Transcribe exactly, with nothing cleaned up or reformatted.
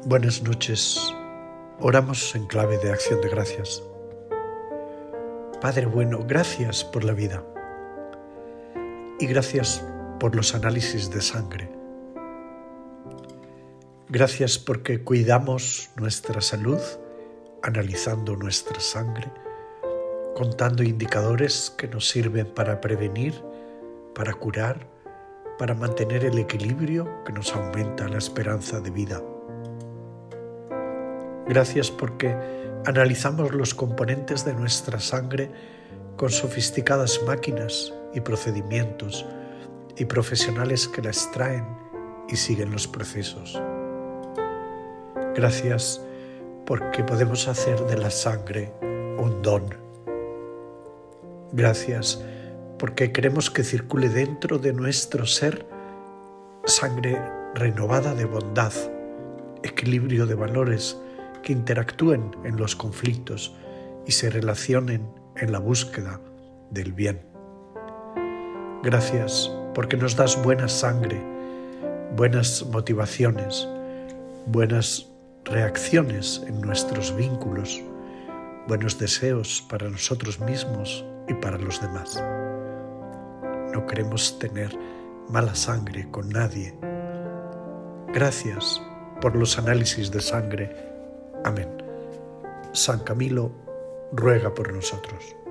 Buenas noches. Oramos en clave de acción de gracias. Padre bueno, gracias por la vida y gracias por los análisis de sangre. Gracias porque cuidamos nuestra salud analizando nuestra sangre, contando indicadores que nos sirven para prevenir, para curar, para mantener el equilibrio que nos aumenta la esperanza de vida. Gracias porque analizamos los componentes de nuestra sangre con sofisticadas máquinas y procedimientos y profesionales que la extraen y siguen los procesos. Gracias porque podemos hacer de la sangre un don. Gracias porque queremos que circule dentro de nuestro ser sangre renovada de bondad, equilibrio de valores que interactúen en los conflictos y se relacionen en la búsqueda del bien. Gracias porque nos das buena sangre, buenas motivaciones, buenas reacciones en nuestros vínculos, buenos deseos para nosotros mismos y para los demás. No queremos tener mala sangre con nadie. Gracias por los análisis de sangre. Amén. San Camilo ruega por nosotros.